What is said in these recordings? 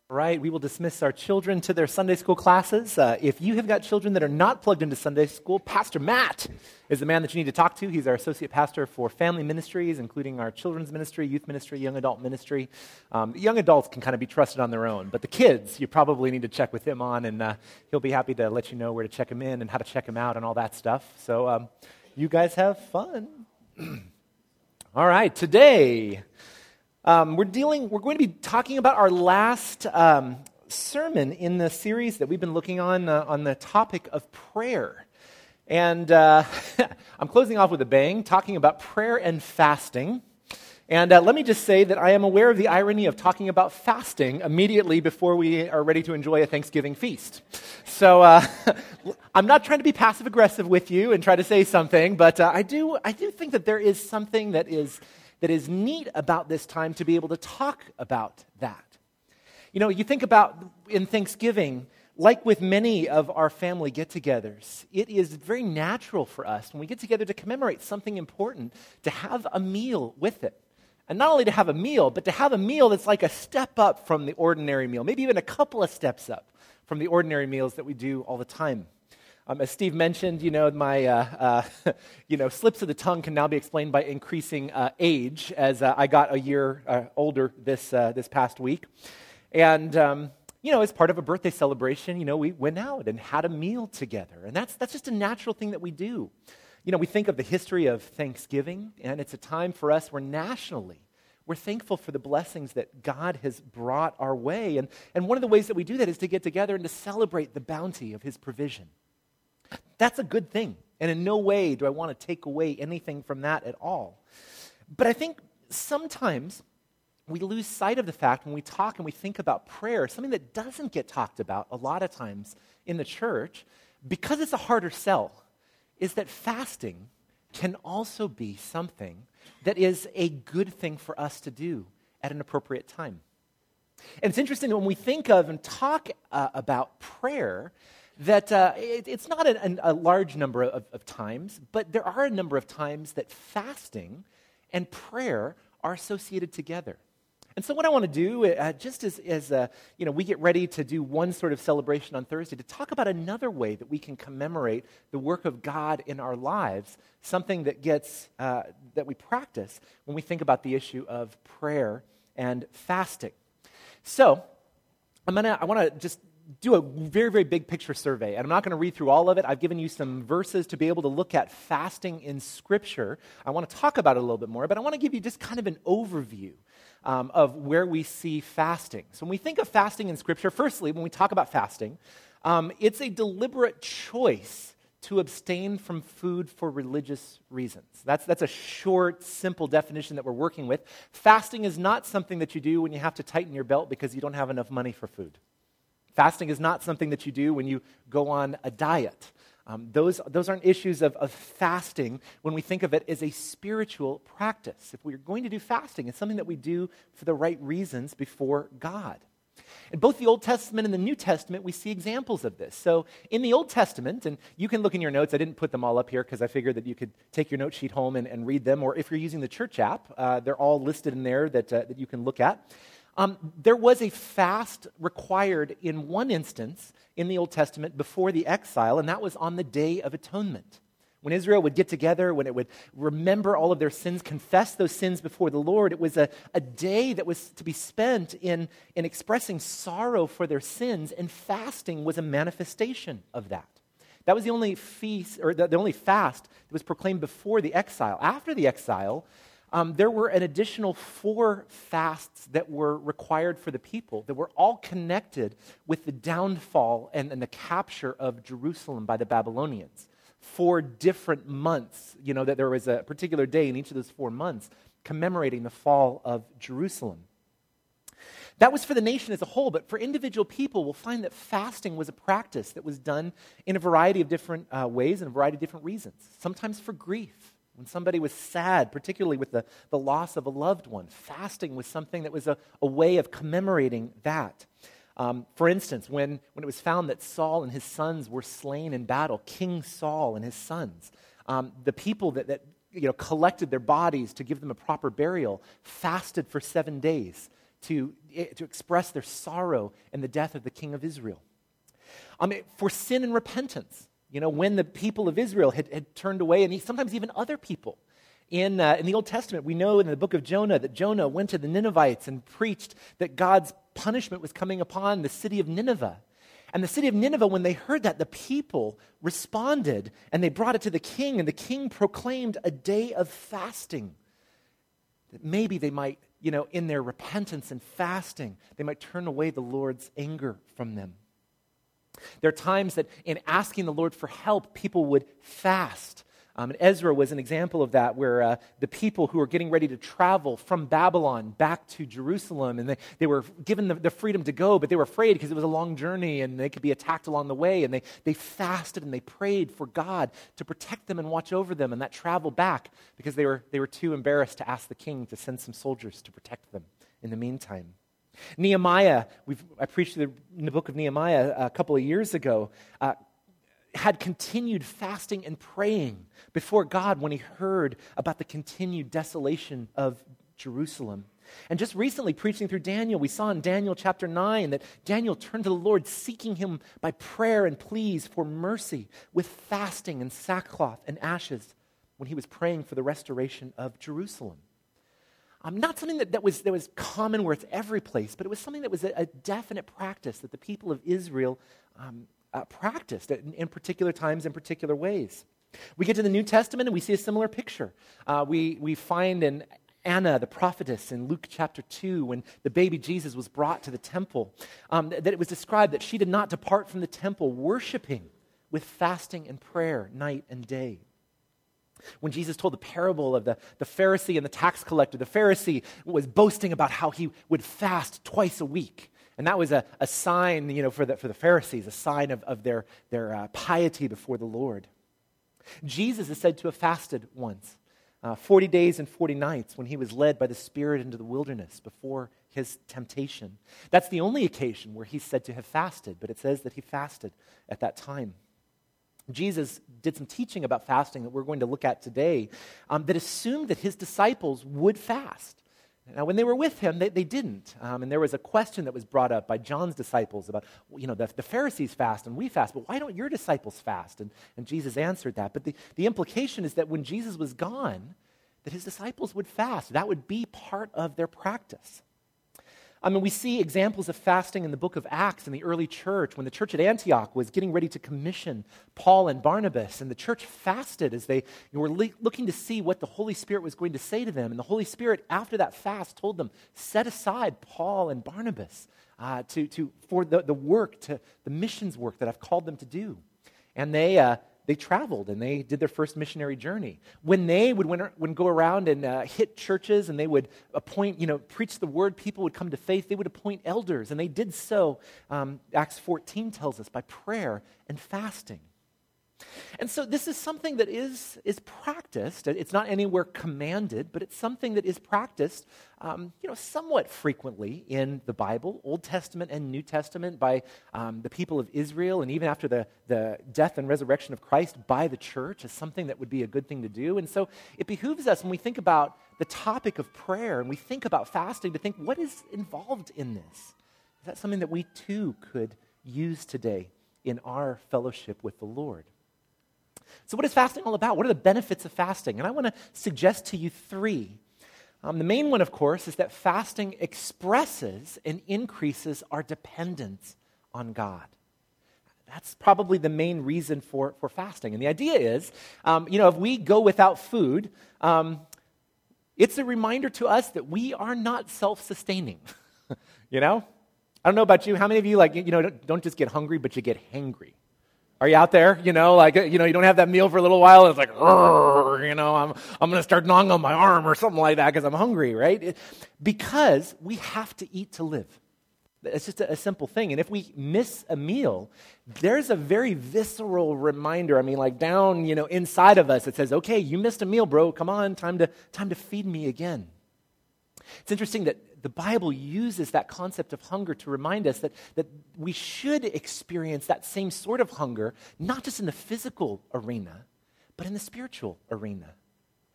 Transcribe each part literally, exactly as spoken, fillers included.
Right, we will dismiss our children to their Sunday school classes. Uh, if you have got children that are not plugged into Sunday school, Pastor Matt is the man that you need to talk to. He's our associate pastor for family ministries, including our children's ministry, youth ministry, young adult ministry. Um, young adults can kind of be trusted on their own, but the kids, you probably need to check with him on, and uh, he'll be happy to let you know where to check him in and how to check him out and all that stuff. So um, you guys have fun. All right, today... Um, we're dealing. We're going to be talking about our last um, sermon in the series that we've been looking on uh, on the topic of prayer, and uh, I'm closing off with a bang, talking about prayer and fasting. And uh, let me just say that I am aware of the irony of talking about fasting immediately before we are ready to enjoy a Thanksgiving feast. So uh, I'm not trying to be passive aggressive with you and try to say something, but uh, I do. I do think that there is something that is. that is neat about this time to be able to talk about that. You know, you think about in Thanksgiving, like with many of our family get-togethers, it is very natural for us when we get together to commemorate something important to have a meal with it. And not only to have a meal, but to have a meal that's like a step up from the ordinary meal, maybe even a couple of steps up from the ordinary meals that we do all the time. Um, as Steve mentioned, you know, my uh, uh, you know slips of the tongue can now be explained by increasing uh, age, as uh, I got a year uh, older this uh, this past week, and um, you know, as part of a birthday celebration, you know, we went out and had a meal together, and that's that's just a natural thing that we do. You know, we think of the history of Thanksgiving, and it's a time for us where nationally we're thankful for the blessings that God has brought our way, and and one of the ways that we do that is to get together and to celebrate the bounty of His provision. That's a good thing, and in no way do I want to take away anything from that at all. But I think sometimes we lose sight of the fact when we talk and we think about prayer, something that doesn't get talked about a lot of times in the church, because it's a harder sell, is that fasting can also be something that is a good thing for us to do at an appropriate time. And it's interesting that when we think of and talk uh, about prayer, that uh, it, it's not a, a large number of, of times, but there are a number of times that fasting and prayer are associated together. And so what I want to do, uh, just as, as uh, you know, we get ready to do one sort of celebration on Thursday, to talk about another way that we can commemorate the work of God in our lives, something that gets uh, that we practice when we think about the issue of prayer and fasting. So I'm gonna, I want to just do a very, very big picture survey. And I'm not going to read through all of it. I've given you some verses to be able to look at fasting in Scripture. I want to talk about it a little bit more, but I want to give you just kind of an overview um, of where we see fasting. So when we think of fasting in Scripture, firstly, when we talk about fasting, um, it's a deliberate choice to abstain from food for religious reasons. That's, that's a short, simple definition that we're working with. Fasting is not something that you do when you have to tighten your belt because you don't have enough money for food. Fasting is not something that you do when you go on a diet. Um, those, those aren't issues of, of fasting when we think of it as a spiritual practice. If we're going to do fasting, it's something that we do for the right reasons before God. In both the Old Testament and the New Testament, we see examples of this. So in the Old Testament, and you can look in your notes, I didn't put them all up here because I figured that you could take your note sheet home and, and read them, or if you're using the church app, uh, they're all listed in there that, uh, that you can look at. Um, there was a fast required in one instance in the Old Testament before the exile, and that was on the Day of Atonement. When Israel would get together, when it would remember all of their sins, confess those sins before the Lord, it was a, a day that was to be spent in, in expressing sorrow for their sins, and fasting was a manifestation of that. That was the only feast, or the, the only fast that was proclaimed before the exile. After the exile, Um, there were an additional four fasts that were required for the people that were all connected with the downfall and, and the capture of Jerusalem by the Babylonians. Four different months, you know, that there was a particular day in each of those four months commemorating the fall of Jerusalem. That was for the nation as a whole, but for individual people, we'll find that fasting was a practice that was done in a variety of different uh, ways and a variety of different reasons. Sometimes for grief. When somebody was sad, particularly with the, the loss of a loved one, fasting was something that was a, a way of commemorating that. Um, for instance, when, when it was found that Saul and his sons were slain in battle, King Saul and his sons, um, the people that, that you know collected their bodies to give them a proper burial fasted for seven days to, to express their sorrow in the death of the king of Israel. Um, for sin and repentance, you know, when the people of Israel had, had turned away, and sometimes even other people. In, uh, in the Old Testament, we know in the book of Jonah that Jonah went to the Ninevites and preached that God's punishment was coming upon the city of Nineveh. And the city of Nineveh, when they heard that, the people responded, and they brought it to the king, and the king proclaimed a day of fasting. That maybe they might, you know, in their repentance and fasting, they might turn away the Lord's anger from them. There are times that in asking the Lord for help, people would fast. Um, and Ezra was an example of that, where uh, the people who were getting ready to travel from Babylon back to Jerusalem, and they, they were given the, the freedom to go, but they were afraid because it was a long journey and they could be attacked along the way, and they, they fasted and they prayed for God to protect them and watch over them in that travel back, because they were, they were too embarrassed to ask the king to send some soldiers to protect them in the meantime. Nehemiah, we've, I preached in the book of Nehemiah a couple of years ago, uh, had continued fasting and praying before God when he heard about the continued desolation of Jerusalem. And just recently, preaching through Daniel, we saw in Daniel chapter nine that Daniel turned to the Lord, seeking him by prayer and pleas for mercy, with fasting and sackcloth and ashes, when he was praying for the restoration of Jerusalem. Um, not something that, that, was, that was common where it's every place, but it was something that was a, a definite practice that the people of Israel um, uh, practiced in, in particular times, in particular ways. We get to the New Testament and we see a similar picture. Uh, we, we find in Anna, the prophetess, in Luke chapter two, when the baby Jesus was brought to the temple, um, that it was described that she did not depart from the temple, worshiping with fasting and prayer night and day. When Jesus told the parable of the, the Pharisee and the tax collector, the Pharisee was boasting about how he would fast twice a week. And that was a, a sign, you know, for the, for the Pharisees, a sign of, of their, their uh, piety before the Lord. Jesus is said to have fasted once, uh, forty days and forty nights, when he was led by the Spirit into the wilderness before his temptation. That's the only occasion where he's said to have fasted, but it says that he fasted at that time. Jesus did some teaching about fasting that we're going to look at today um, that assumed that his disciples would fast. Now, when they were with him, they, they didn't. Um, and there was a question that was brought up by John's disciples about, you know, the, the Pharisees fast and we fast, but why don't your disciples fast? And, and Jesus answered that. But the, the implication is that when Jesus was gone, that his disciples would fast. That would be part of their practice. I mean, we see examples of fasting in the book of Acts in the early church, when the church at Antioch was getting ready to commission Paul and Barnabas, and the church fasted as they were le- looking to see what the Holy Spirit was going to say to them. And the Holy Spirit, after that fast, told them, set aside Paul and Barnabas uh, to, to, for the, the work, to the missions work that I've called them to do. And they... Uh, They traveled and they did their first missionary journey. When they would, when, when go around and uh, hit churches and they would appoint, you know, preach the word, people would come to faith, they would appoint elders. And they did so, um, Acts fourteen tells us, by prayer and fasting. And so this is something that is, is practiced. It's not anywhere commanded, but it's something that is practiced um, you know, somewhat frequently in the Bible, Old Testament and New Testament, by um, the people of Israel, and even after the, the death and resurrection of Christ, by the church, as something that would be a good thing to do. And so it behooves us, when we think about the topic of prayer and we think about fasting, to think, what is involved in this? Is that something that we too could use today in our fellowship with the Lord? So what is fasting all about? What are the benefits of fasting? And I want to suggest to you three. Um, the main one, of course, is that fasting expresses and increases our dependence on God. That's probably the main reason for, for fasting. And the idea is, um, you know, if we go without food, um, it's a reminder to us that we are not self-sustaining. You know? I don't know about you. How many of you, like, you know, don't, don't just get hungry, but you get hangry? Are you out there? You know, like, you know, you don't have that meal for a little while, and it's like, you know, I'm I'm going to start gnawing on my arm or something like that because I'm hungry, right? It, because we have to eat to live. It's just a, a simple thing. And if we miss a meal, there's a very visceral reminder. I mean, like down, you know, inside of us, it says, okay, you missed a meal, bro. Come on, time to time to feed me again. It's interesting that the Bible uses that concept of hunger to remind us that, that we should experience that same sort of hunger, not just in the physical arena, but in the spiritual arena.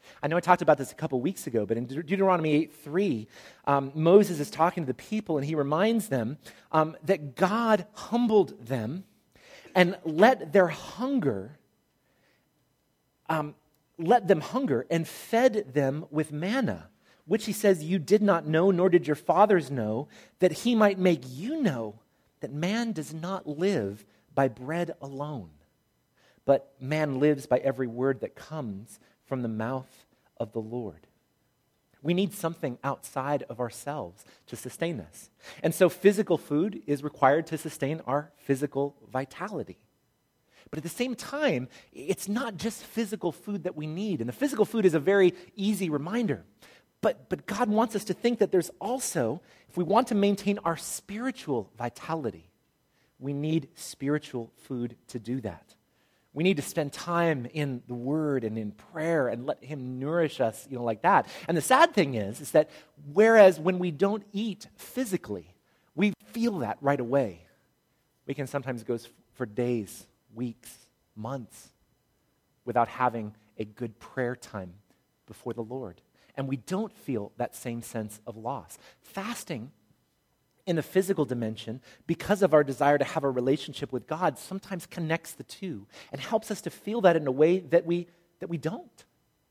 I know I talked about this a couple weeks ago, but in De- Deuteronomy eight three, um, Moses is talking to the people, and he reminds them um, that God humbled them and let their hunger, um, let them hunger and fed them with manna, which he says you did not know, nor did your fathers know, that he might make you know that man does not live by bread alone, but man lives by every word that comes from the mouth of the Lord. We need something outside of ourselves to sustain us. And so physical food is required to sustain our physical vitality. But at the same time, it's not just physical food that we need. And the physical food is a very easy reminder. But, but God wants us to think that there's also, if we want to maintain our spiritual vitality, we need spiritual food to do that. We need to spend time in the Word and in prayer and let Him nourish us, you know, like that. And the sad thing is, is that whereas when we don't eat physically, we feel that right away. We can sometimes go for days, weeks, months without having a good prayer time before the Lord. And we don't feel that same sense of loss. Fasting in the physical dimension, because of our desire to have a relationship with God, sometimes connects the two and helps us to feel that in a way that we that we don't.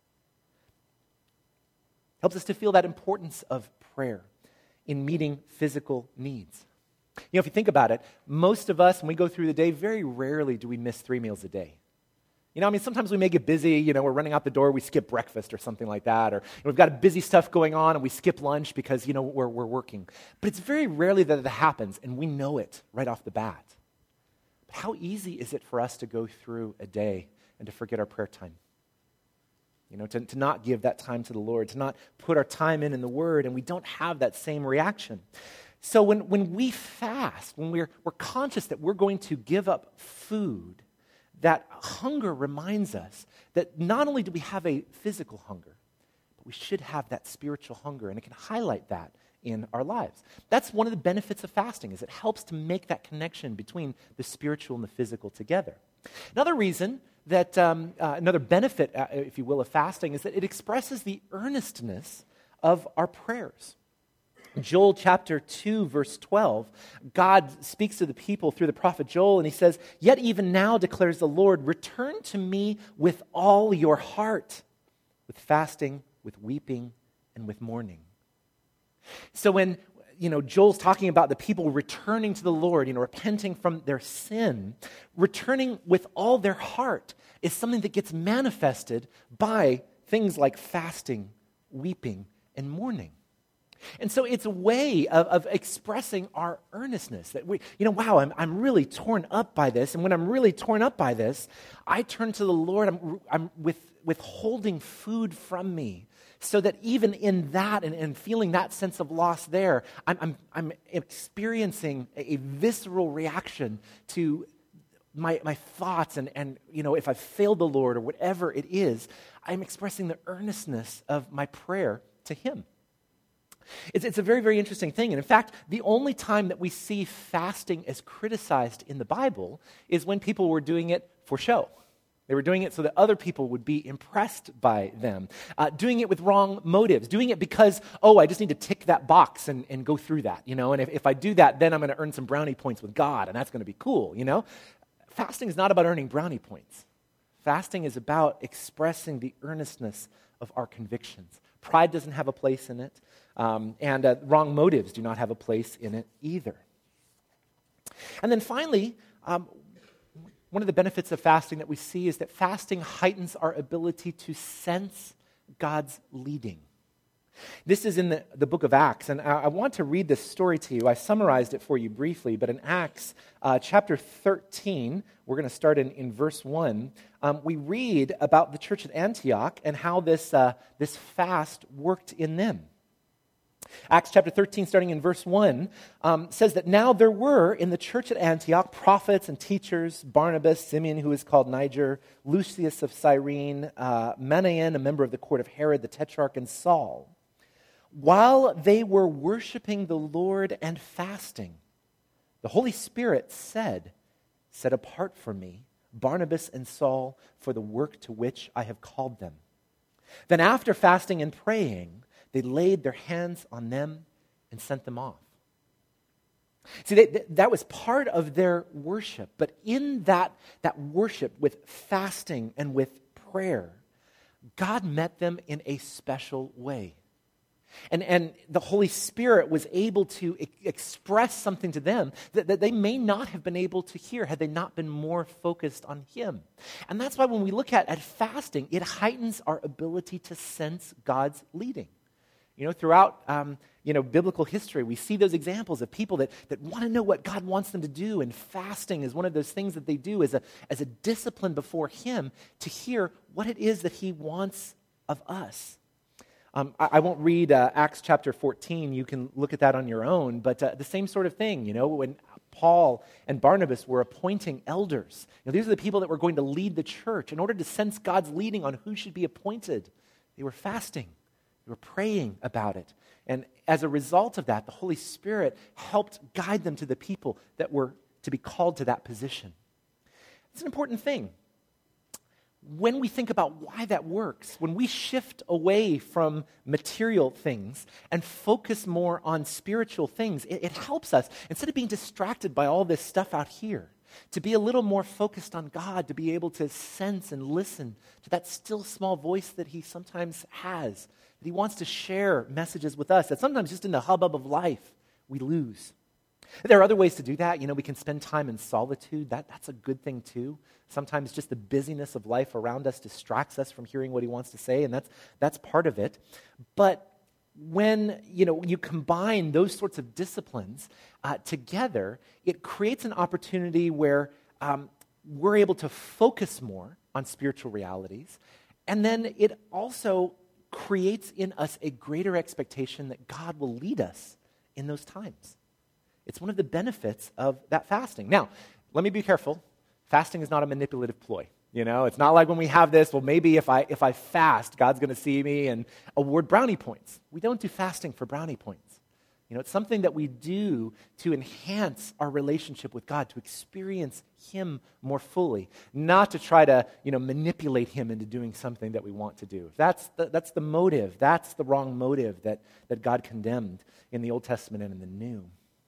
Helps us to feel that importance of prayer in meeting physical needs. You know, if you think about it, most of us, when we go through the day, very rarely do we miss three meals a day. You know, I mean, sometimes we may get busy, you know, we're running out the door, we skip breakfast or something like that, or you know, we've got busy stuff going on and we skip lunch because, you know, we're, we're working. But it's very rarely that it happens, and we know it right off the bat. But how easy is it for us to go through a day and to forget our prayer time? You know, to, to not give that time to the Lord, to not put our time in in the Word, and we don't have that same reaction. So when, when we fast, when we're, we're conscious that we're going to give up food, that hunger reminds us that not only do we have a physical hunger, but we should have that spiritual hunger, and it can highlight that in our lives. That's one of the benefits of fasting, is it helps to make that connection between the spiritual and the physical together. Another reason that, um, uh, another benefit, uh, if you will, of fasting is that it expresses the earnestness of our prayers. Joel chapter two, verse twelve, God speaks to the people through the prophet Joel, and he says, "Yet even now, declares the Lord, return to me with all your heart, with fasting, with weeping, and with mourning." So when, you know, Joel's talking about the people returning to the Lord, you know, repenting from their sin, returning with all their heart is something that gets manifested by things like fasting, weeping, and mourning. And so it's a way of, of expressing our earnestness that we, you know, wow, I'm, I'm really torn up by this. And when I'm really torn up by this, I turn to the Lord. I'm, I'm with, withholding food from me so that even in that and, and feeling that sense of loss there, I'm, I'm, I'm experiencing a, a visceral reaction to my, my thoughts. And, and, you know, if I've failed the Lord or whatever it is, I'm expressing the earnestness of my prayer to Him. It's, it's a very, very interesting thing. And in fact, the only time that we see fasting as criticized in the Bible is when people were doing it for show. They were doing it so that other people would be impressed by them. Uh, doing it with wrong motives. Doing it because, oh, I just need to tick that box and, and go through that, you know. And if, if I do that, then I'm going to earn some brownie points with God, and that's going to be cool, you know. Fasting is not about earning brownie points. Fasting is about expressing the earnestness of our convictions. Pride doesn't have a place in it. Um, and uh, wrong motives do not have a place in it either. And then finally, um, one of the benefits of fasting that we see is that fasting heightens our ability to sense God's leading. This is in the, the book of Acts, and I, I want to read this story to you. I summarized it for you briefly, but in Acts uh, chapter thirteen, we're going to start in, in verse one, um, we read about the church at Antioch and how this, uh, this fast worked in them. Acts chapter thirteen, starting in verse one, um, says that now there were in the church at Antioch prophets and teachers, Barnabas, Simeon, who is called Niger, Lucius of Cyrene, uh, Manaen, a member of the court of Herod the Tetrarch, and Saul. While they were worshiping the Lord and fasting, the Holy Spirit said, "Set apart for me Barnabas and Saul for the work to which I have called them." Then after fasting and praying, they laid their hands on them and sent them off. See, they, that was part of their worship. But in that, that worship with fasting and with prayer, God met them in a special way. And, and the Holy Spirit was able to e- express something to them that, that they may not have been able to hear had they not been more focused on Him. And that's why when we look at, at fasting, it heightens our ability to sense God's leading. You know, throughout um, you know, biblical history, we see those examples of people that, that want to know what God wants them to do, and fasting is one of those things that they do as a, as a discipline before Him to hear what it is that He wants of us. Um, I, I won't read uh, Acts chapter fourteen. You can look at that on your own. But uh, the same sort of thing, you know, when Paul and Barnabas were appointing elders. You know, these are the people that were going to lead the church. In order to sense God's leading on who should be appointed, they were fasting. They were praying about it. And as a result of that, the Holy Spirit helped guide them to the people that were to be called to that position. It's an important thing. When we think about why that works, when we shift away from material things and focus more on spiritual things, it, it helps us, instead of being distracted by all this stuff out here, to be a little more focused on God, to be able to sense and listen to that still small voice that He sometimes has, that He wants to share messages with us, that sometimes just in the hubbub of life, we lose. There are other ways to do that. You know, we can spend time in solitude. That, that's a good thing too. Sometimes just the busyness of life around us distracts us from hearing what He wants to say, and that's that's part of it. But when, you know, you combine those sorts of disciplines uh, together, it creates an opportunity where um, we're able to focus more on spiritual realities, and then it also creates in us a greater expectation that God will lead us in those times. It's one of the benefits of that fasting. Now, let me be careful. Fasting is not a manipulative ploy. You know, it's not like when we have this, well, maybe if I if I fast, God's going to see me and award brownie points. We don't do fasting for brownie points. You know, it's something that we do to enhance our relationship with God, to experience Him more fully, not to try to, you know, manipulate Him into doing something that we want to do. That's the, that's the motive. That's the wrong motive that, that God condemned in the Old Testament and in the New.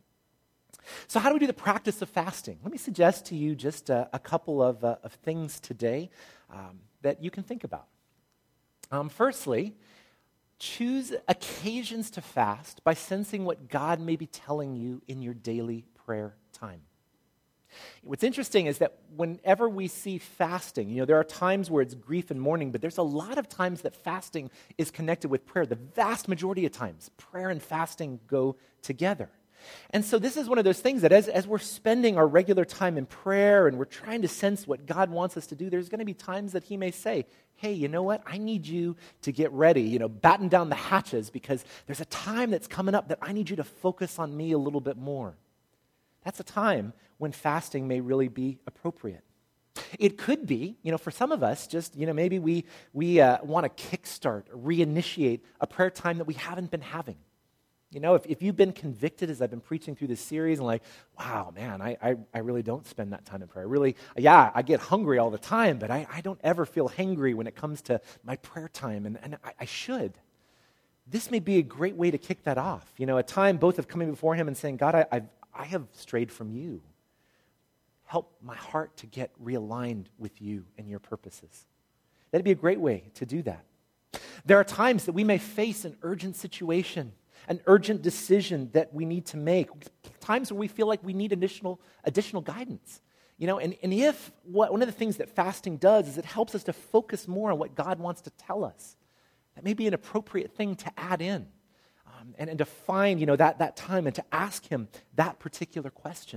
So how do we do the practice of fasting? Let me suggest to you just a, a couple of, uh, of things today um, that you can think about. Um, firstly, choose occasions to fast by sensing what God may be telling you in your daily prayer time. What's interesting is that whenever we see fasting, you know, there are times where it's grief and mourning, but there's a lot of times that fasting is connected with prayer. The vast majority of times, prayer and fasting go together. And so this is one of those things that as, as we're spending our regular time in prayer and we're trying to sense what God wants us to do, there's going to be times that He may say, hey, you know what? I need you to get ready, you know, batten down the hatches because there's a time that's coming up that I need you to focus on me a little bit more. That's a time when fasting may really be appropriate. It could be, you know, for some of us, just, you know, maybe we, we uh, want to kickstart, reinitiate a prayer time that we haven't been having. You know, if, if you've been convicted as I've been preaching through this series and like, wow, man, I, I, I really don't spend that time in prayer. I really, yeah, I get hungry all the time, but I, I don't ever feel hangry when it comes to my prayer time, and, and I, I should. This may be a great way to kick that off. You know, a time both of coming before Him and saying, God, I, I've, I have strayed from You. Help my heart to get realigned with You and Your purposes. That'd be a great way to do that. There are times that we may face an urgent situation, an urgent decision that we need to make, times where we feel like we need additional additional guidance. You know, and, and if, what, one of the things that fasting does is it helps us to focus more on what God wants to tell us. That may be an appropriate thing to add in um, and, and to find, you know, that, that time and to ask Him that particular question.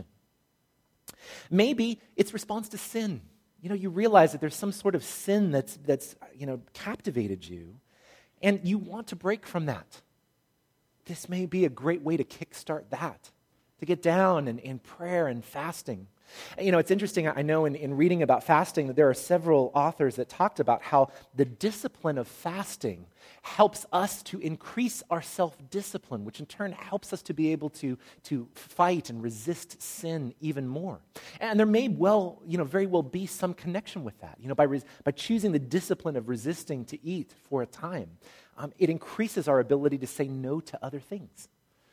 Maybe it's response to sin. You know, you realize that there's some sort of sin that's, that's you know, captivated you, and you want to break from that. This may be a great way to kickstart that. to get down in, in prayer and fasting. You know, it's interesting, I know in, in reading about fasting that there are several authors that talked about how the discipline of fasting helps us to increase our self-discipline, which in turn helps us to be able to, to fight and resist sin even more. And there may well, you know, very well be some connection with that. You know, by, res- by choosing the discipline of resisting to eat for a time, um, it increases our ability to say no to other things.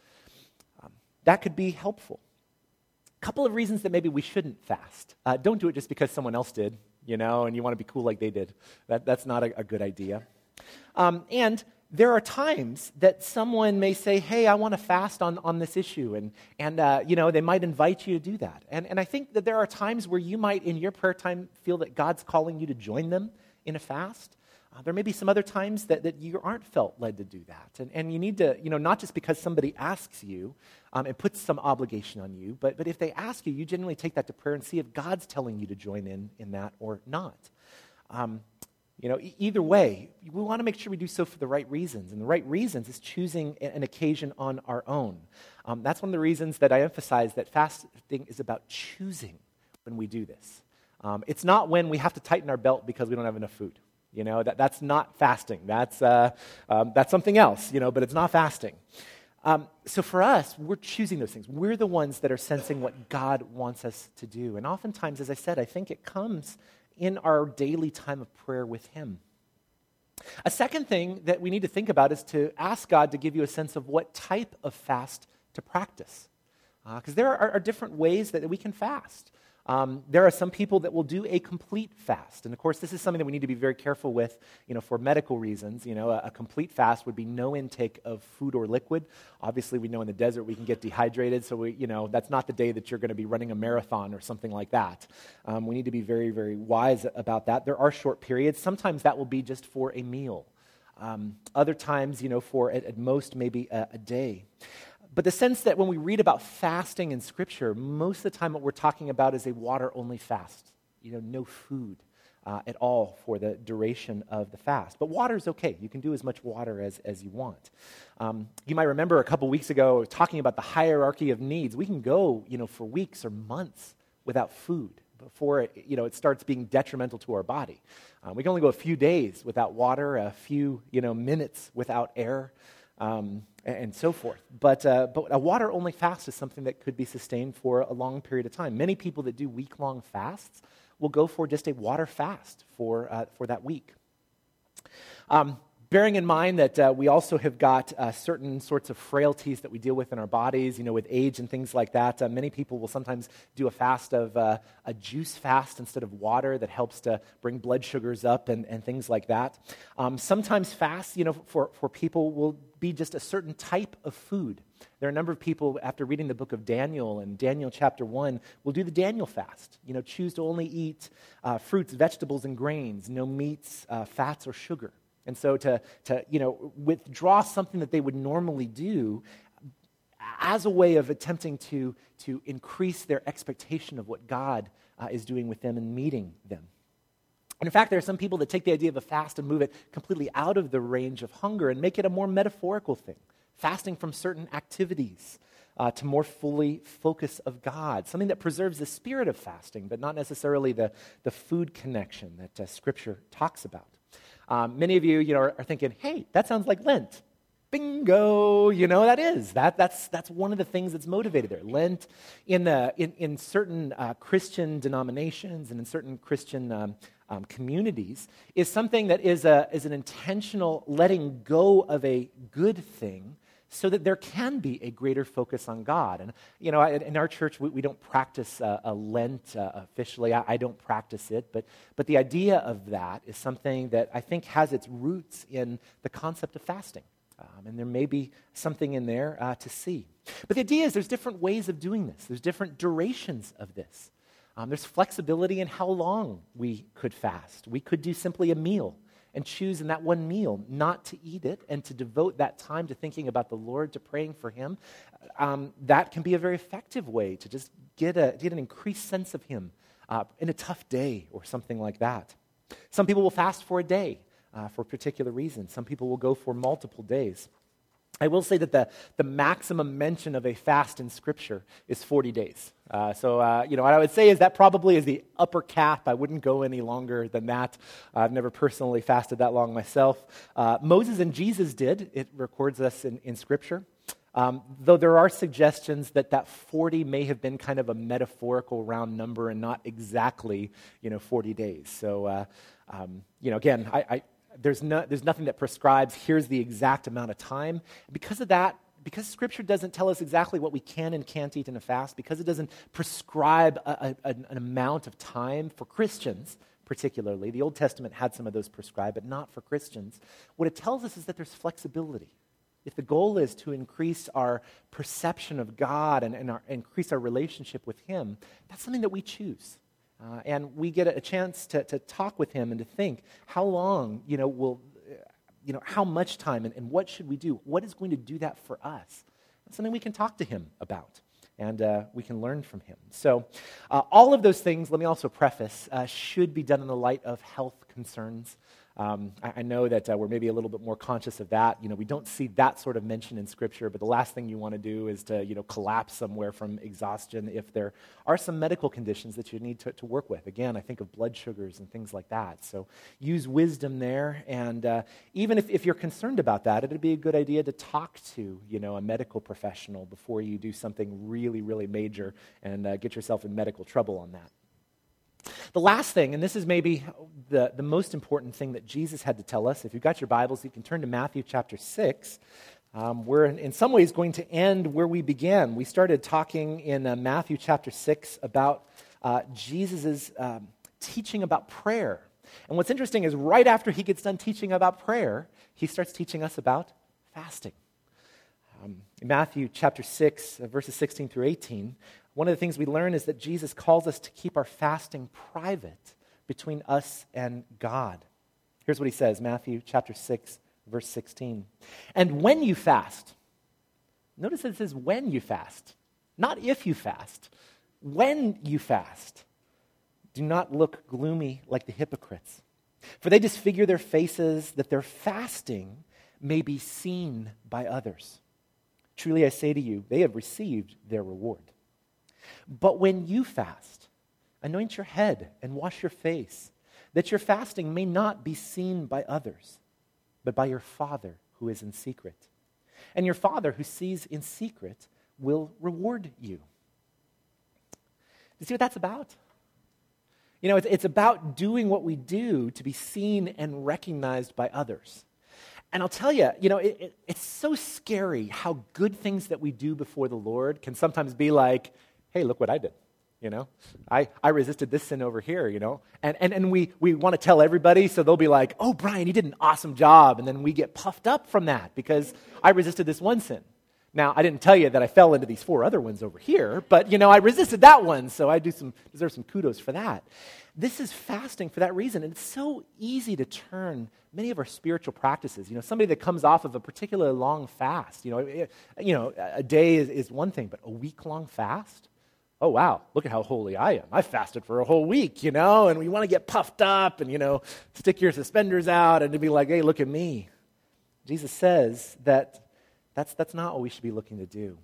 Um, that could be helpful. Couple of reasons that maybe we shouldn't fast. Uh, don't do it just because someone else did, you know, and you want to be cool like they did. That, that's not a, a good idea. Um, and there are times that someone may say, hey, I want to fast on, on this issue, and, and uh, you know, they might invite you to do that. And, and I think that there are times where you might, in your prayer time, feel that God's calling you to join them in a fast. Uh, there may be some other times that, that you aren't felt led to do that. And, and you need to, you know, not just because somebody asks you um, and puts some obligation on you, but, but if they ask you, you genuinely take that to prayer and see if God's telling you to join in in that or not. Um, you know, e- either way, we want to make sure we do so for the right reasons. And the right reasons is choosing a, an occasion on our own. Um, that's one of the reasons that I emphasize that fasting is about choosing when we do this. Um, it's not when we have to tighten our belt because we don't have enough food. You know, that, that's not fasting. That's uh, um, that's something else, you know, but it's not fasting. Um, so for us, we're choosing those things. We're the ones that are sensing what God wants us to do. And oftentimes, as I said, I think it comes in our daily time of prayer with Him. A second thing that we need to think about is to ask God to give you a sense of what type of fast to practice. Because uh, there are, are different ways that we can fast. Um, there are some people that will do a complete fast. And of course, this is something that we need to be very careful with, you know, for medical reasons. You know, a, a complete fast would be no intake of food or liquid. Obviously, we know in the desert we can get dehydrated, so we, you know, that's not the day that you're going to be running a marathon or something like that. Um, we need to be very, very wise about that. There are short periods. Sometimes that will be just for a meal. Um, other times, you know, for at, at most maybe a, a day. But the sense that when we read about fasting in Scripture, most of the time what we're talking about is a water-only fast. You know, no food uh, at all for the duration of the fast. But water is okay. You can do as much water as, as you want. Um, you might remember a couple weeks ago talking about the hierarchy of needs. We can go, you know, for weeks or months without food before it, you know, it starts being detrimental to our body. Uh, we can only go a few days without water, a few, you know, minutes without air. Um, and so forth. But uh, but a water-only fast is something that could be sustained for a long period of time. Many people that do week-long fasts will go for just a water fast for uh, for that week. Um, bearing in mind that uh, we also have got uh, certain sorts of frailties that we deal with in our bodies, you know, with age and things like that. Uh, many people will sometimes do a fast of uh, a juice fast instead of water that helps to bring blood sugars up and, and things like that. Um, sometimes fasts, you know, for, for people will be just a certain type of food. There are a number of people, after reading the book of Daniel and Daniel chapter one, will do the Daniel fast. You know, choose to only eat uh, fruits, vegetables, and grains, no meats, uh, fats, or sugar. And so to, to, you know, withdraw something that they would normally do as a way of attempting to, to increase their expectation of what God uh, is doing with them and meeting them. And in fact, there are some people that take the idea of a fast and move it completely out of the range of hunger and make it a more metaphorical thing, fasting from certain activities uh, to more fully focus of God, something that preserves the spirit of fasting, but not necessarily the, the food connection that uh, Scripture talks about. Um, many of you, you know, are, are thinking, hey, that sounds like Lent. Bingo, you know, that is. That, that's, that's one of the things that's motivated there. Lent, in, the, in, in certain uh, Christian denominations and in certain Christian um, um, communities, is something that is, a, is an intentional letting go of a good thing so that there can be a greater focus on God. And, you know, in our church, we, we don't practice uh, a Lent uh, officially. I, I don't practice it, but, but the idea of that is something that I think has its roots in the concept of fasting. Um, and there may be something in there uh, to see. But the idea is there's different ways of doing this. There's different durations of this. Um, there's flexibility in how long we could fast. We could do simply a meal and choose in that one meal not to eat it and to devote that time to thinking about the Lord, to praying for Him. Um, that can be a very effective way to just get, a, get an increased sense of Him uh, in a tough day or something like that. Some people will fast for a day uh, for a particular reason. Some people will go for multiple days. I will say that the, the maximum mention of a fast in Scripture is forty days. Uh, so, uh, you know, what I would say is that probably is the upper cap. I wouldn't go any longer than that. I've never personally fasted that long myself. Uh, Moses and Jesus did. It records us in, in Scripture. Um, though there are suggestions that that forty may have been kind of a metaphorical round number and not exactly, you know, forty days. So, uh, um, you know, again, I... I There's no, there's nothing that prescribes, here's the exact amount of time. Because of that, because Scripture doesn't tell us exactly what we can and can't eat in a fast, because it doesn't prescribe a, a, an amount of time for Christians, particularly, the Old Testament had some of those prescribed, but not for Christians. What it tells us is that there's flexibility. If the goal is to increase our perception of God and, and our, increase our relationship with Him, that's something that we choose. Uh, and we get a, a chance to, to talk with Him and to think, how long, you know, will, you know, how much time and, and what should we do? What is going to do that for us? That's something we can talk to Him about, and uh, we can learn from Him. So uh, all of those things, let me also preface, uh, should be done in the light of health concerns. Um, I, I know that uh, we're maybe a little bit more conscious of that. You know, we don't see that sort of mention in Scripture, but the last thing you want to do is to, you know, collapse somewhere from exhaustion if there are some medical conditions that you need to, to work with. Again, I think of blood sugars and things like that. So use wisdom there, and uh, even if, if you're concerned about that, it would be a good idea to talk to, you know, a medical professional before you do something really, really major and uh, get yourself in medical trouble on that. The last thing, and this is maybe the, the most important thing that Jesus had to tell us. If you've got your Bibles, you can turn to Matthew chapter six. Um, we're in, in some ways going to end where we began. We started talking in uh, Matthew chapter six about uh, Jesus' um, teaching about prayer. And what's interesting is right after he gets done teaching about prayer, he starts teaching us about fasting. Um, in Matthew chapter six, uh, verses sixteen through eighteen, one of the things we learn is that Jesus calls us to keep our fasting private between us and God. Here's what he says, Matthew chapter six, verse sixteen. And when you fast, notice it says when you fast, not if you fast. When you fast, do not look gloomy like the hypocrites, for they disfigure their faces that their fasting may be seen by others. Truly I say to you, they have received their reward. But when you fast, anoint your head and wash your face, that your fasting may not be seen by others, but by your Father who is in secret. And your Father who sees in secret will reward you. You see what that's about? You know, it's, it's about doing what we do to be seen and recognized by others. And I'll tell you, you know, it, it, it's so scary how good things that we do before the Lord can sometimes be like, hey, look what I did, you know? I, I resisted this sin over here, you know? And and, and we, we want to tell everybody, so they'll be like, oh, Brian, you did an awesome job. And then we get puffed up from that because I resisted this one sin. Now, I didn't tell you that I fell into these four other ones over here, but, you know, I resisted that one, so I do some deserve some kudos for that. This is fasting for that reason, and it's so easy to turn many of our spiritual practices. You know, somebody that comes off of a particularly long fast, you know, it, you know, a day is, is one thing, but a week-long fast? Oh, wow, look at how holy I am. I fasted for a whole week, you know, and we want to get puffed up and, you know, stick your suspenders out and to be like, hey, look at me. Jesus says that that's, that's not what we should be looking to do.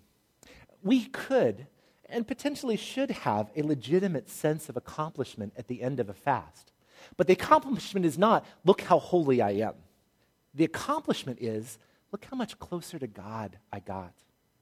We could and potentially should have a legitimate sense of accomplishment at the end of a fast. But the accomplishment is not, look how holy I am. The accomplishment is, look how much closer to God I got.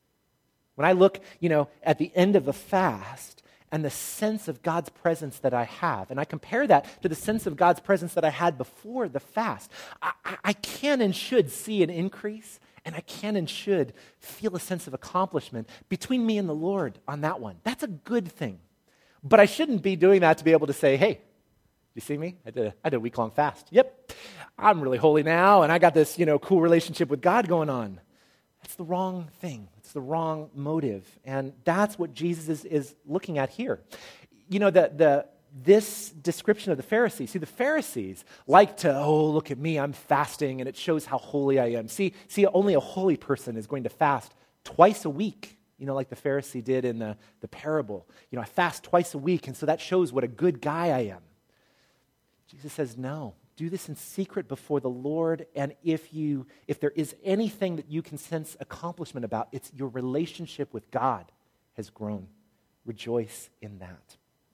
When I look, you know, at the end of a fast and the sense of God's presence that I have, and I compare that to the sense of God's presence that I had before the fast, I, I, I can and should see an increase, and I can and should feel a sense of accomplishment between me and the Lord on that one. That's a good thing. But I shouldn't be doing that to be able to say, hey, you see me? I did a, I did a week-long fast. Yep, I'm really holy now, and I got this, you know, cool relationship with God going on. That's the wrong thing. It's the wrong motive. And that's what Jesus is, is looking at here. You know, the, the this description of the Pharisees, see, the Pharisees like to, oh, look at me, I'm fasting, and it shows how holy I am. See, see, only a holy person is going to fast twice a week, you know, like the Pharisee did in the, the parable. You know, I fast twice a week, and so that shows what a good guy I am. Jesus says, no, Do this in secret before the Lord, and if you, if there is anything that you can sense accomplishment about, it's your relationship with God has grown. Rejoice in that.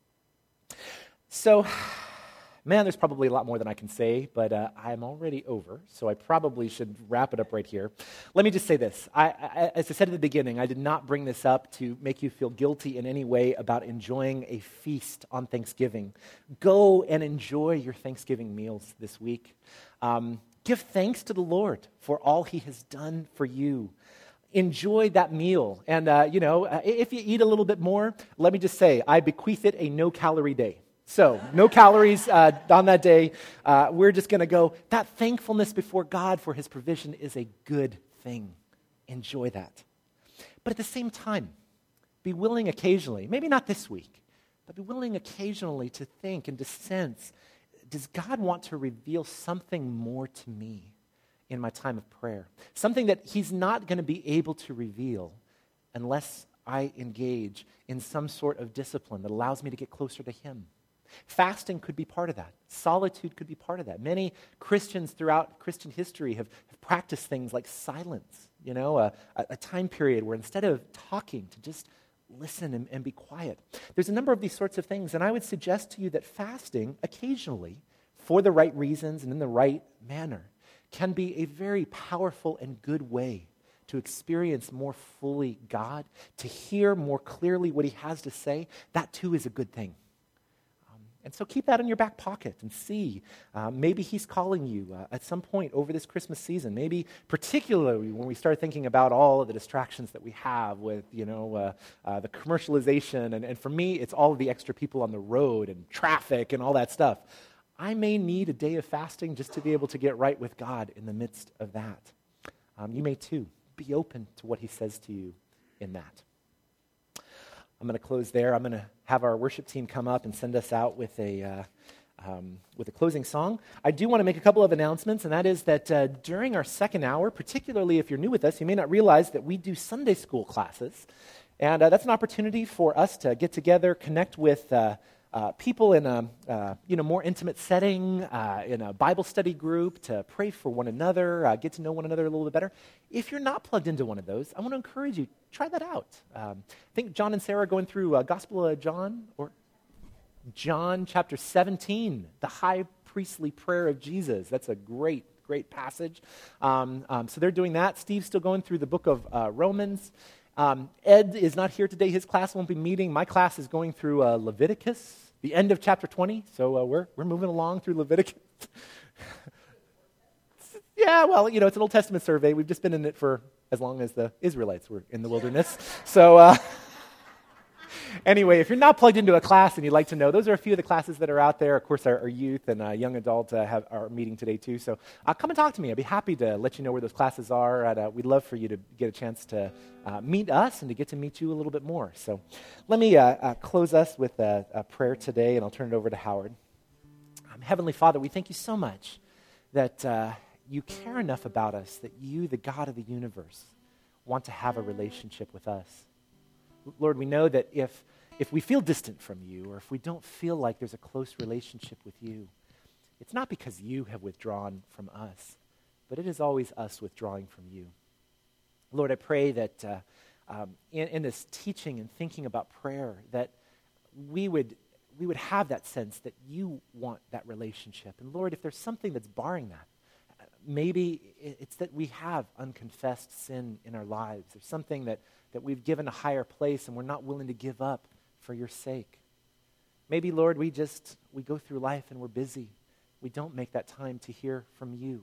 So, man, there's probably a lot more than I can say, but uh, I'm already over, so I probably should wrap it up right here. Let me just say this. I, I, as I said at the beginning, I did not bring this up to make you feel guilty in any way about enjoying a feast on Thanksgiving. Go and enjoy your Thanksgiving meals this week. Um, give thanks to the Lord for all he has done for you. Enjoy that meal. And, uh, you know, uh, if you eat a little bit more, let me just say, I bequeath it a no-calorie day. So, no calories uh, on that day. Uh, we're just going to go, that thankfulness before God for his provision is a good thing. Enjoy that. But at the same time, be willing occasionally, maybe not this week, but be willing occasionally to think and to sense, does God want to reveal something more to me in my time of prayer? Something that he's not going to be able to reveal unless I engage in some sort of discipline that allows me to get closer to him. Fasting could be part of that. Solitude could be part of that. Many Christians throughout Christian history have, have practiced things like silence, you know, a, a time period where instead of talking, to just listen and, and be quiet. There's a number of these sorts of things, and I would suggest to you that fasting, occasionally, for the right reasons and in the right manner, can be a very powerful and good way to experience more fully God, to hear more clearly what he has to say. That too is a good thing. And so keep that in your back pocket and see. Uh, maybe he's calling you uh, at some point over this Christmas season. Maybe particularly when we start thinking about all of the distractions that we have with, you know, uh, uh, the commercialization. And, and for me, it's all of the extra people on the road and traffic and all that stuff. I may need a day of fasting just to be able to get right with God in the midst of that. Um, you may too. Be open to what he says to you in that. I'm going to close there. I'm going to have our worship team come up and send us out with a uh, um, with a closing song. I do want to make a couple of announcements, and that is that uh, during our second hour, particularly if you're new with us, you may not realize that we do Sunday school classes, and uh, that's an opportunity for us to get together, connect with uh, uh, people in a uh, you know more intimate setting, uh, in a Bible study group, to pray for one another, uh, get to know one another a little bit better. If you're not plugged into one of those, I want to encourage you, try that out. Um, I think John and Sarah are going through uh, Gospel of John, or John chapter seventeen, the high priestly prayer of Jesus. That's a great, great passage. Um, um, so they're doing that. Steve's still going through the book of uh, Romans. Um, Ed is not here today. His class won't be meeting. My class is going through uh, Leviticus, the end of chapter twenty. So uh, we're we're moving along through Leviticus. Yeah, well, you know, it's an Old Testament survey. We've just been in it for as long as the Israelites were in the wilderness. So uh, anyway, if you're not plugged into a class and you'd like to know, those are a few of the classes that are out there. Of course, our, our youth and uh, young adult uh, have are meeting today too. So uh, come and talk to me. I'd be happy to let you know where those classes are. I'd, uh, we'd love for you to get a chance to uh, meet us and to get to meet you a little bit more. So let me uh, uh, close us with a, a prayer today, and I'll turn it over to Howard. Um, Heavenly Father, we thank you so much that uh, you care enough about us, that you, the God of the universe, want to have a relationship with us. Lord, we know that if if we feel distant from you, or if we don't feel like there's a close relationship with you, it's not because you have withdrawn from us, but it is always us withdrawing from you. Lord, I pray that uh, um, in, in this teaching and thinking about prayer, that we would we would have that sense that you want that relationship. And Lord, if there's something that's barring that, maybe it's that we have unconfessed sin in our lives. There's something that, that we've given a higher place and we're not willing to give up for your sake. Maybe, Lord, we just, we go through life and we're busy. We don't make that time to hear from you.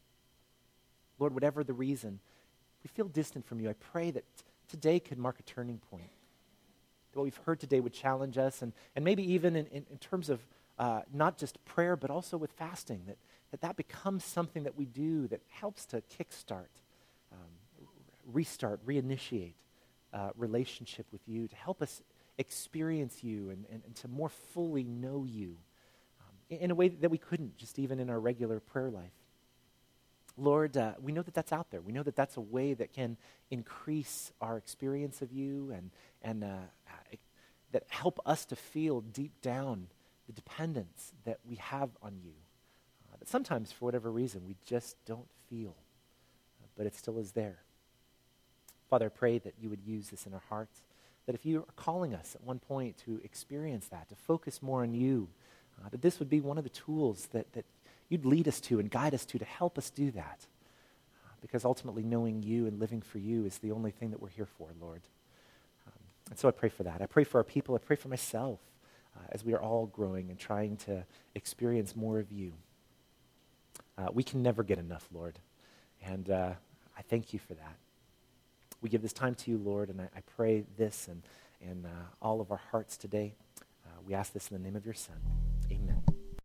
Lord, whatever the reason, we feel distant from you. I pray that t- today could mark a turning point. That what we've heard today would challenge us, and, and maybe even in, in, in terms of uh, not just prayer, but also with fasting, that that that becomes something that we do that helps to kickstart, um, restart, reinitiate uh, relationship with you, to help us experience you and, and, and to more fully know you um, in, in a way that we couldn't just even in our regular prayer life. Lord, uh, we know that that's out there. We know that that's a way that can increase our experience of you and, and uh, that help us to feel deep down the dependence that we have on you. But sometimes, for whatever reason, we just don't feel, uh, but it still is there. Father, I pray that you would use this in our hearts, that if you are calling us at one point to experience that, to focus more on you, uh, that this would be one of the tools that, that you'd lead us to and guide us to to help us do that. Uh, because ultimately knowing you and living for you is the only thing that we're here for, Lord. Um, and so I pray for that. I pray for our people. I pray for myself uh, as we are all growing and trying to experience more of you. Uh, we can never get enough, Lord. And uh, I thank you for that. We give this time to you, Lord, and I, I pray this and, and uh, all of our hearts today. Uh, we ask this in the name of your Son. Amen.